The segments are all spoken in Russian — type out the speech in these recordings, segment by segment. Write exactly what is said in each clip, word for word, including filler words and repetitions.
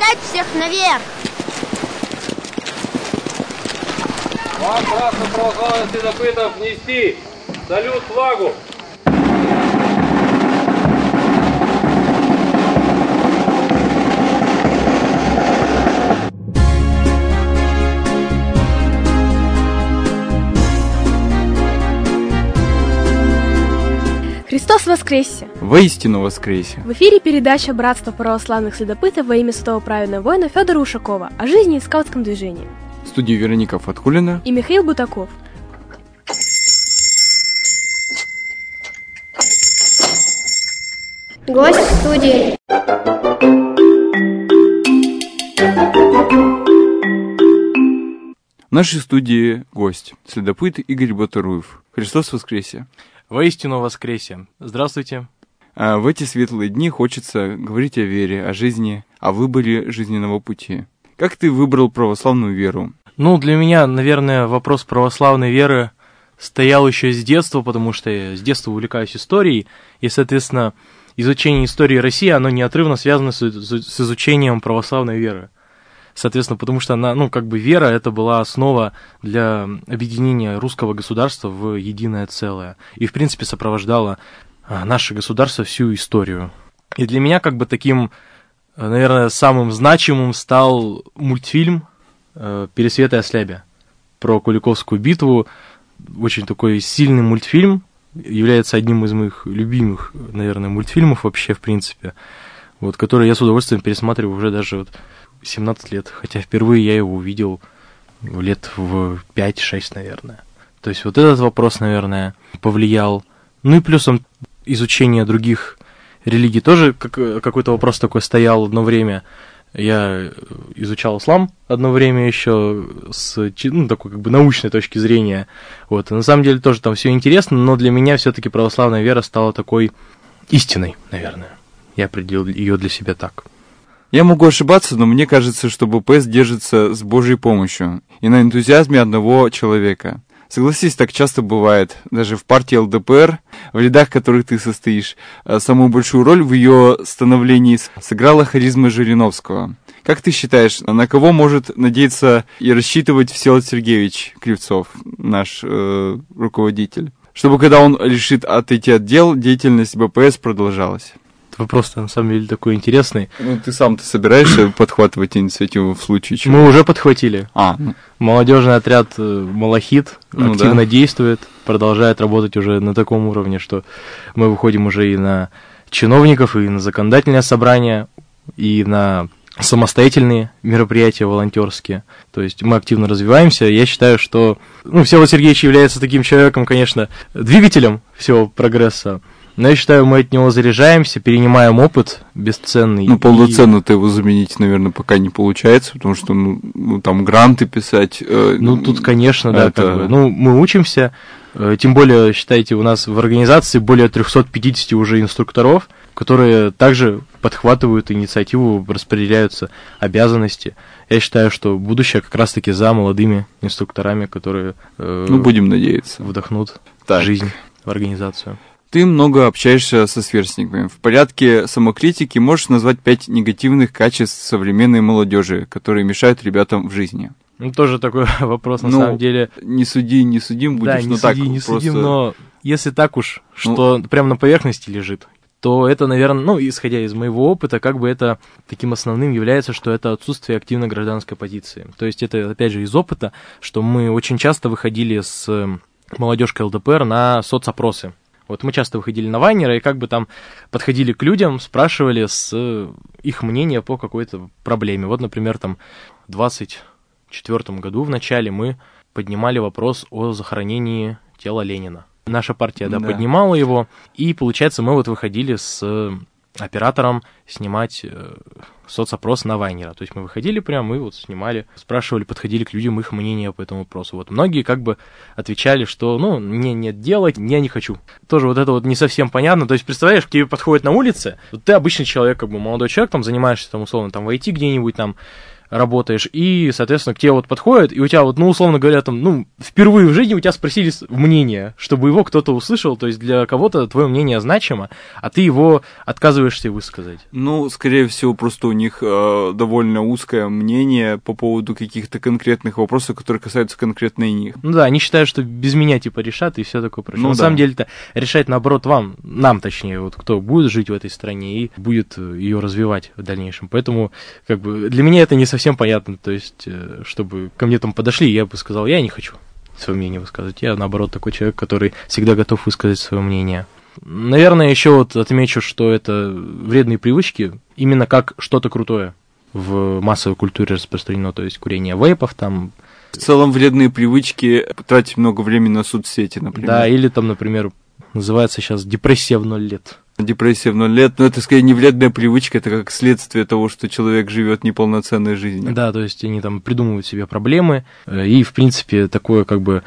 Поднять всех наверх! Вам, братство православных следопытов, нести салют флагу! Христос воскресе! Воистину воскресе! В эфире передача «Братство православных следопытов» во имя святого праведного воина Федора Ушакова о жизни и скаутском движении. В студии Вероника Фаткулина и Михаил Бутаков. Гость в студии. В нашей студии гость, следопыт Игорь Батаруев. Христос воскресе! Воистину воскресе! Здравствуйте! А в эти светлые дни хочется говорить о вере, о жизни, о выборе жизненного пути. Как ты выбрал православную веру? Ну, для меня, наверное, вопрос православной веры стоял еще с детства, потому что я с детства увлекаюсь историей, и, соответственно, изучение истории России, оно неотрывно связано с, с изучением православной веры. Соответственно, потому что она, ну, как бы вера, это была основа для объединения русского государства в единое целое. И, в принципе, сопровождала наше государство всю историю. И для меня, как бы, таким, наверное, самым значимым стал мультфильм «Пересвет и Ослябя» про Куликовскую битву. Очень такой сильный мультфильм, является одним из моих любимых, наверное, мультфильмов вообще, в принципе, вот, который я с удовольствием пересматриваю уже даже вот семнадцать лет, хотя впервые я его увидел лет в пять-шесть, наверное. То есть вот этот вопрос, наверное, повлиял. Ну и плюсом изучение других религий тоже как, какой-то вопрос такой стоял одно время. Я изучал ислам одно время еще с, ну, такой как бы научной точки зрения. Вот. И на самом деле тоже там все интересно, но для меня все-таки православная вера стала такой истиной, наверное. Я определил ее для себя так. Я могу ошибаться, но мне кажется, что БПС держится с Божьей помощью и на энтузиазме одного человека. Согласись, так часто бывает. Даже в партии эл дэ пэ эр, в рядах которых ты состоишь, самую большую роль в ее становлении сыграла харизма Жириновского. Как ты считаешь, на кого может надеяться и рассчитывать Всеволод Сергеевич Кривцов, наш э, руководитель, чтобы, когда он решит отойти от дел, деятельность БПС продолжалась? Вопрос-то, на самом деле, такой интересный. Ну, ты сам-то собираешься подхватывать инициативу в случае чего? Мы уже подхватили. А, ну. Молодежный отряд «Малахит» ну, активно да. действует, продолжает работать уже на таком уровне, что мы выходим уже и на чиновников, и на законодательное собрание, и на самостоятельные мероприятия волонтерские. То есть мы активно развиваемся. Я считаю, что ну, Всеволод Сергеевич является таким человеком, конечно, двигателем всего прогресса. Но я считаю, мы от него заряжаемся, перенимаем опыт бесценный. Ну, полноценно-то и... его заменить, наверное, пока не получается, потому что, ну, ну там, гранты писать... Э, ну, тут, конечно, да, это... как бы. Ну, мы учимся, э, тем более, считайте, у нас в организации более триста пятьдесят уже инструкторов, которые также подхватывают инициативу, распределяются обязанности. Я считаю, что будущее как раз-таки за молодыми инструкторами, которые... Э, ну, будем надеяться. Вдохнут так. жизнь в организацию. Ты много общаешься со сверстниками. В порядке самокритики можешь назвать пять негативных качеств современной молодежи, которые мешают ребятам в жизни? Ну, тоже такой вопрос, на ну, самом деле. Не суди, не судим будешь, да, не но суди, так не просто... судим, но если так уж, что ну... прямо на поверхности лежит, то это, наверное, ну, исходя из моего опыта, как бы это таким основным является, что это отсутствие активной гражданской позиции. То есть это, опять же, из опыта, что мы очень часто выходили с молодежкой эл дэ пэ эр на соцопросы. Вот мы часто выходили на Вайнера и как бы там подходили к людям, спрашивали с их мнения по какой-то проблеме. Вот, например, там в двадцать четвёртом году в начале мы поднимали вопрос о захоронении тела Ленина. Наша партия, да, да. поднимала его, и, получается, мы вот выходили с оператором снимать э, соцопрос на Вайнера. То есть мы выходили прям, мы вот снимали, спрашивали, подходили к людям их мнения по этому вопросу. Вот многие как бы отвечали, что, ну, мне нет дела, я не хочу. Тоже вот это вот не совсем понятно. То есть, представляешь, к тебе подходят на улице, вот ты обычный человек, как бы молодой человек, там, занимаешься, там, условно, там, в ай ти где-нибудь, там, работаешь, и, соответственно, к тебе вот подходят, и у тебя вот, ну, условно говоря, там, ну, впервые в жизни у тебя спросили мнение, чтобы его кто-то услышал, то есть для кого-то твое мнение значимо, а ты его отказываешься высказать. Ну, скорее всего, просто у них э, довольно узкое мнение по поводу каких-то конкретных вопросов, которые касаются конкретно них. Ну да, они считают, что без меня, типа, решат, и все такое прочее. Ну, На да. самом деле-то решать, наоборот, вам, нам, точнее, вот кто будет жить в этой стране и будет ее развивать в дальнейшем. Поэтому, как бы, для меня это не совсем понятно, то есть, чтобы ко мне там подошли, я бы сказал, я не хочу свое мнение высказывать. Я, наоборот, такой человек, который всегда готов высказать свое мнение. Наверное, еще вот отмечу, что это вредные привычки, именно как что-то крутое в массовой культуре распространено, то есть курение вейпов там. В целом вредные привычки, тратить много времени на соцсети, например. Да, или там, например, называется сейчас депрессия в ноль лет. Депрессия в ноль лет, но это скорее не вредная привычка, это как следствие того, что человек живет неполноценной жизнью. Да, то есть они там придумывают себе проблемы, и, в принципе, такое как бы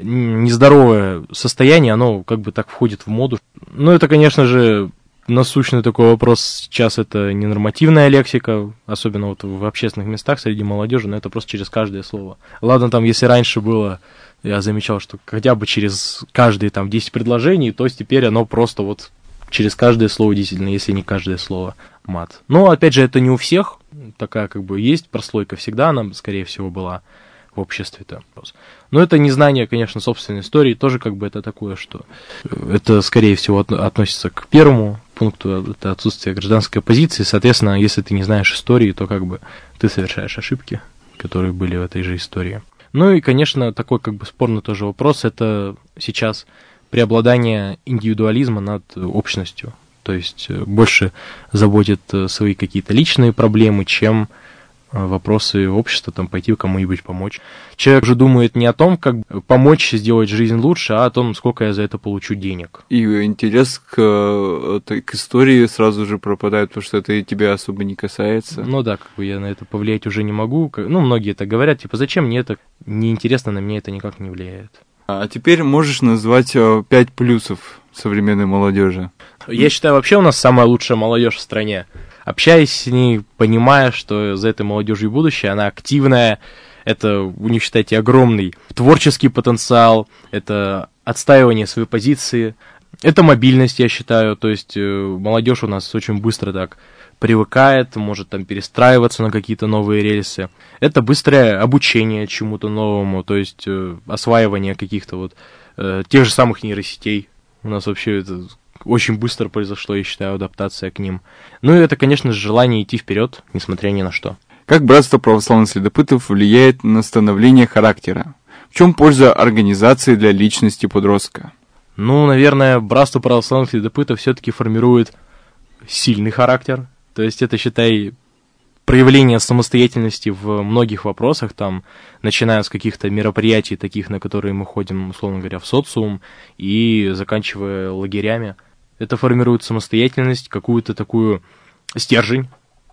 нездоровое состояние, оно как бы так входит в моду. Ну, это, конечно же, насущный такой вопрос сейчас, это ненормативная лексика, особенно вот в общественных местах среди молодежи, но это просто через каждое слово. Ладно, там, если раньше было, я замечал, что хотя бы через каждые там десять предложений, то теперь оно просто вот через каждое слово, действительно, если не каждое слово, мат. Но, опять же, это не у всех, такая как бы есть прослойка, всегда она, скорее всего, была в обществе-то. Но это незнание, конечно, собственной истории, тоже как бы это такое, что это, скорее всего, относится к первому пункту, это отсутствие гражданской позиции, соответственно, если ты не знаешь истории, то как бы ты совершаешь ошибки, которые были в этой же истории. Ну и, конечно, такой как бы спорный тоже вопрос, это сейчас преобладание индивидуализма над общностью, то есть больше заботит свои какие-то личные проблемы, чем вопросы общества, там, пойти кому-нибудь помочь. Человек же думает не о том, как помочь сделать жизнь лучше, а о том, сколько я за это получу денег. И интерес к, к истории сразу же пропадает, потому что это тебя особо не касается. Ну да, как бы я на это повлиять уже не могу. Ну, многие это говорят, типа, зачем мне это неинтересно, на меня это никак не влияет. А теперь можешь назвать пять плюсов современной молодежи. Я считаю, вообще у нас самая лучшая молодежь в стране. Общаясь с ней, понимая, что за этой молодежью будущее, она активная, это, у них, считайте, огромный творческий потенциал, это отстаивание своей позиции, это мобильность, я считаю, то есть молодежь у нас очень быстро так привыкает, может там перестраиваться на какие-то новые рельсы. Это быстрое обучение чему-то новому, то есть э, осваивание каких-то вот э, тех же самых нейросетей. У нас вообще это очень быстро произошло, я считаю, адаптация к ним. Ну и это, конечно же, желание идти вперед, несмотря ни на что. Как братство православных следопытов влияет на становление характера? В чем польза организации для личности подростка? Ну, наверное, братство православных следопытов все-таки формирует сильный характер. То есть это, считай, проявление самостоятельности в многих вопросах, там, начиная с каких-то мероприятий, таких, на которые мы ходим, условно говоря, в социум, и заканчивая лагерями. Это формирует самостоятельность, какую-то такую стержень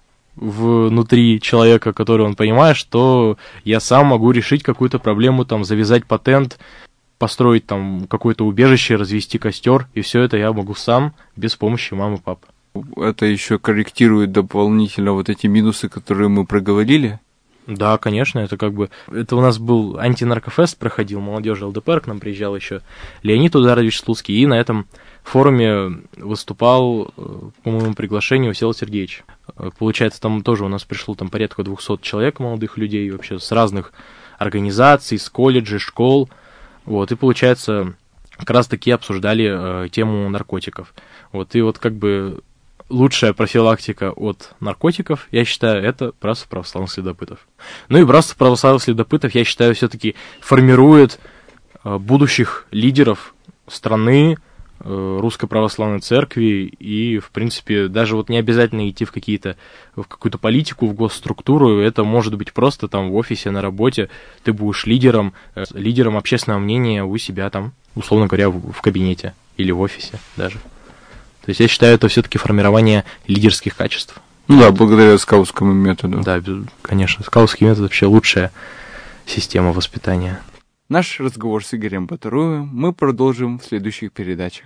внутри человека, который он понимает, что я сам могу решить какую-то проблему, там, завязать патент, построить там какое-то убежище, развести костер, и все это я могу сам, без помощи мамы и папы. Это еще корректирует дополнительно вот эти минусы, которые мы проговорили? Да, конечно, это как бы... Это у нас был антинаркофест, проходил, молодежи ЛДПР, к нам приезжал еще Леонид Ударович Слуцкий, и на этом форуме выступал, по моему приглашению, Всеволод Сергеевич. Получается, там тоже у нас пришло там порядка двухсот человек, молодых людей, вообще с разных организаций, с колледжей, школ. Вот, и получается, как раз-таки обсуждали э, тему наркотиков. Вот, и вот как бы лучшая профилактика от наркотиков, я считаю, это братство православных следопытов. Ну и братство православных следопытов, я считаю, все-таки формирует э, будущих лидеров страны, э, Русской Православной Церкви, и, в принципе, даже вот не обязательно идти в какие-то, в какую-то политику, в госструктуру, это может быть просто там в офисе, на работе, ты будешь лидером, э, лидером общественного мнения у себя там, условно говоря, в, в кабинете или в офисе даже. То есть я считаю, это все-таки формирование лидерских качеств. Ну да, благодаря скаутскому методу. Да, конечно, скаутский метод вообще лучшая система воспитания. Наш разговор с Игорем Батаруевым мы продолжим в следующих передачах.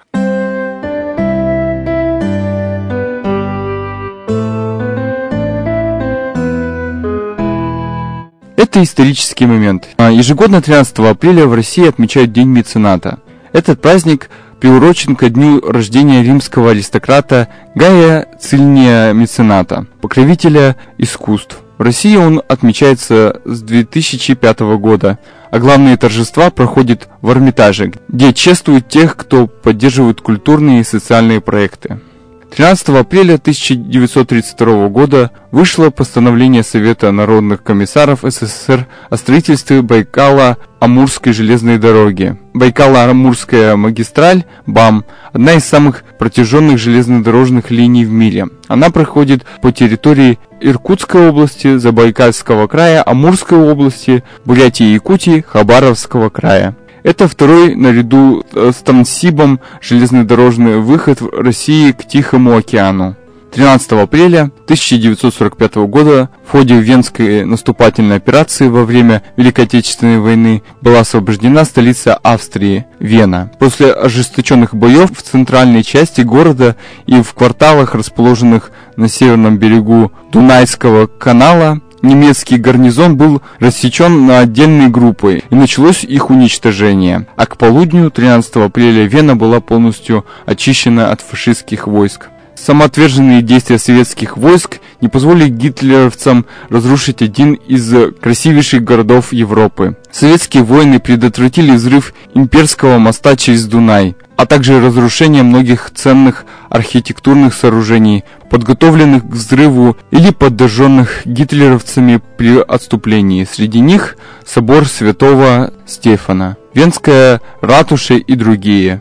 Это исторический момент. Ежегодно тринадцатого апреля в России отмечают День мецената. Этот праздник приурочен ко дню рождения римского аристократа Гая Цильния Мецената, покровителя искусств. В России он отмечается с две тысячи пятого года, а главные торжества проходят в Эрмитаже, где чествуют тех, кто поддерживает культурные и социальные проекты. тринадцатого апреля тысяча девятьсот тридцать второго года вышло постановление Совета народных комиссаров СССР о строительстве Байкало-Амурской железной дороги. Байкало-Амурская магистраль БАМ – одна из самых протяженных железнодорожных линий в мире. Она проходит по территории Иркутской области, Забайкальского края, Амурской области, Бурятии и Якутии, Хабаровского края. Это второй, наряду с Транссибом, железнодорожный выход в России к Тихому океану. тринадцатого апреля тысяча девятьсот сорок пятого года в ходе Венской наступательной операции во время Великой Отечественной войны была освобождена столица Австрии – Вена. После ожесточенных боев в центральной части города и в кварталах, расположенных на северном берегу Дунайского канала, немецкий гарнизон был рассечен на отдельные группы, и началось их уничтожение. А к полудню тринадцатого апреля Вена была полностью очищена от фашистских войск. Самоотверженные действия советских войск не позволили гитлеровцам разрушить один из красивейших городов Европы. Советские воины предотвратили взрыв имперского моста через Дунай, а также разрушение многих ценных архитектурных сооружений, подготовленных к взрыву или подожженных гитлеровцами при отступлении. Среди них собор Святого Стефана, Венская ратуша и другие.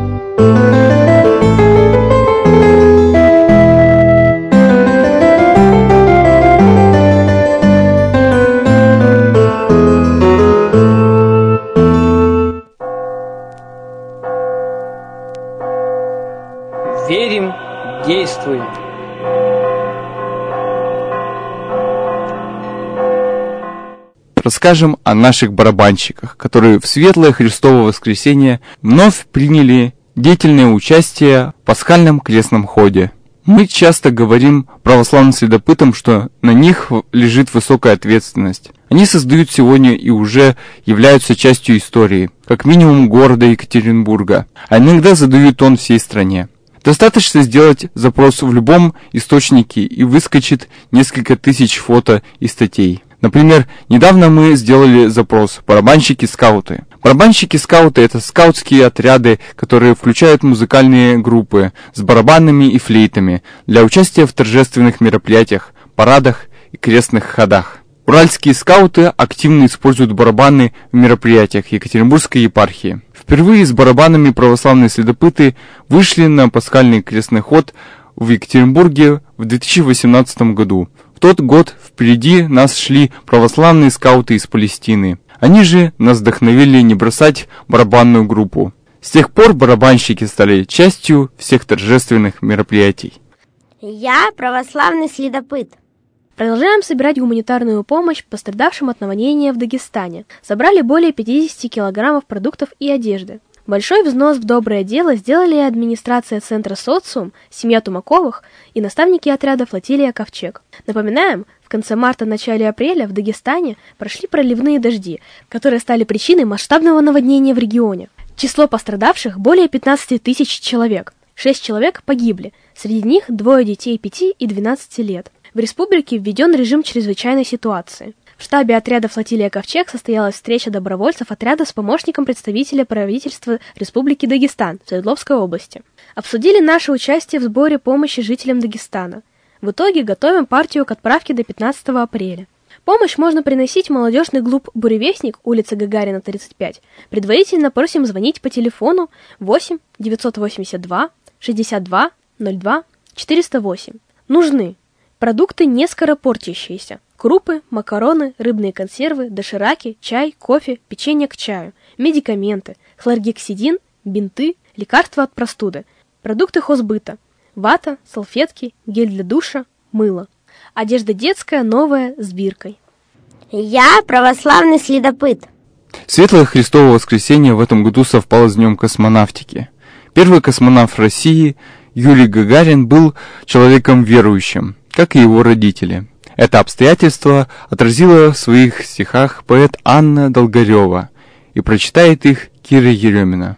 Верим, действуем. Расскажем о наших барабанщиках, которые в светлое Христово воскресенье вновь приняли деятельное участие в пасхальном крестном ходе. Мы часто говорим православным следопытам, что на них лежит высокая ответственность. Они создают сегодня и уже являются частью истории, как минимум города Екатеринбурга, а иногда задают тон всей стране. Достаточно сделать запрос в любом источнике, и выскочит несколько тысяч фото и статей. Например, недавно мы сделали запрос «Барабанщики-скауты». Барабанщики-скауты – это скаутские отряды, которые включают музыкальные группы с барабанами и флейтами для участия в торжественных мероприятиях, парадах и крестных ходах. Уральские скауты активно используют барабаны в мероприятиях Екатеринбургской епархии. Впервые с барабанами православные следопыты вышли на пасхальный крестный ход в Екатеринбурге в две тысячи восемнадцатом году. В тот год впереди нас шли православные скауты из Палестины. Они же нас вдохновили не бросать барабанную группу. С тех пор барабанщики стали частью всех торжественных мероприятий. Я православный следопыт. Продолжаем собирать гуманитарную помощь пострадавшим от наводнения в Дагестане. Собрали более пятьдесят килограммов продуктов и одежды. Большой взнос в доброе дело сделали и администрация Центра «Социум», семья Тумаковых и наставники отряда «Флотилия Ковчег». Напоминаем, в конце марта-начале апреля в Дагестане прошли проливные дожди, которые стали причиной масштабного наводнения в регионе. Число пострадавших более пятнадцати тысяч человек. Шесть человек погибли, среди них двое детей пяти и двенадцати лет. В республике введен режим чрезвычайной ситуации. В штабе отряда «Флотилия Ковчег» состоялась встреча добровольцев отряда с помощником представителя правительства Республики Дагестан в Свердловской области. Обсудили наше участие в сборе помощи жителям Дагестана. В итоге готовим партию к отправке до пятнадцатого апреля. Помощь можно приносить в молодежный клуб «Буревестник», улица Гагарина, тридцать пять. Предварительно просим звонить по телефону восемь девятьсот восемьдесят два шестьдесят два ноль два четыреста восемь. Нужны продукты не скоропортящиеся. Крупы, макароны, рыбные консервы, дошираки, чай, кофе, печенье к чаю, медикаменты, хлоргексидин, бинты, лекарства от простуды, продукты хозбыта, вата, салфетки, гель для душа, мыло. Одежда детская, новая, с биркой. Я православный следопыт. Светлое Христово воскресенье в этом году совпало с Днем космонавтики. Первый космонавт России, Юрий Гагарин, был человеком верующим, как и его родители. Это обстоятельство отразила в своих стихах поэт Анна Долгорева, и прочитает их Кира Еремина.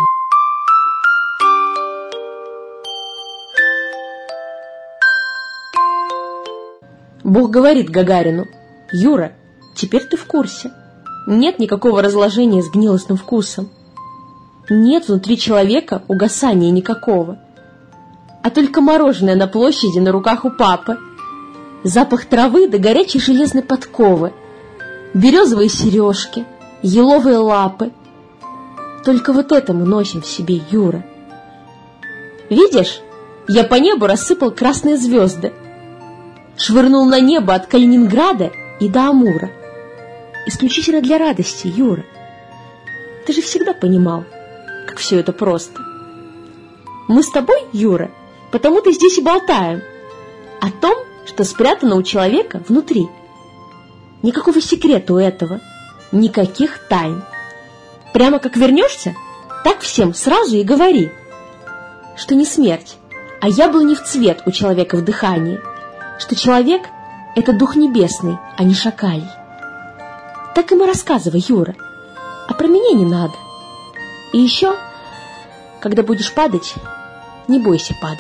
Бог говорит Гагарину: «Юра, теперь ты в курсе. Нет никакого разложения с гнилостным вкусом. Нет внутри человека угасания никакого. А только мороженое на площади на руках у папы, запах травы до горячей железной подковы, березовые сережки, еловые лапы. Только вот это мы носим в себе, Юра. Видишь, я по небу рассыпал красные звезды, швырнул на небо от Калининграда и до Амура. Исключительно для радости, Юра. Ты же всегда понимал, как все это просто. Мы с тобой, Юра, потому-то здесь и болтаем о том, что спрятано у человека внутри. Никакого секрета у этого, никаких тайн. Прямо как вернешься, так всем сразу и говори, что не смерть, а яблони в цвет у человека в дыхании, что человек — это дух небесный, а не шакалий. Так им и рассказывай, Юра, а про меня не надо. И еще, когда будешь падать, не бойся падать.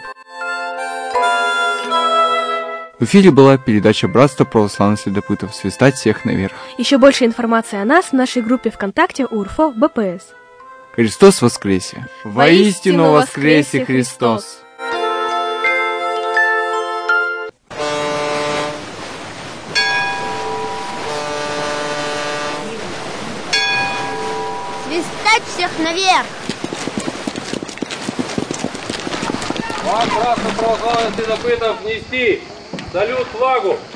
В эфире была передача «Братство православных следопытов». Свистать всех наверх. Еще больше информации о нас в нашей группе ВКонтакте УРФО БПС. Христос воскресе! Воистину воскресе Христос! Свистать всех наверх! Вам, братство православных следопытов, нести салют флагу!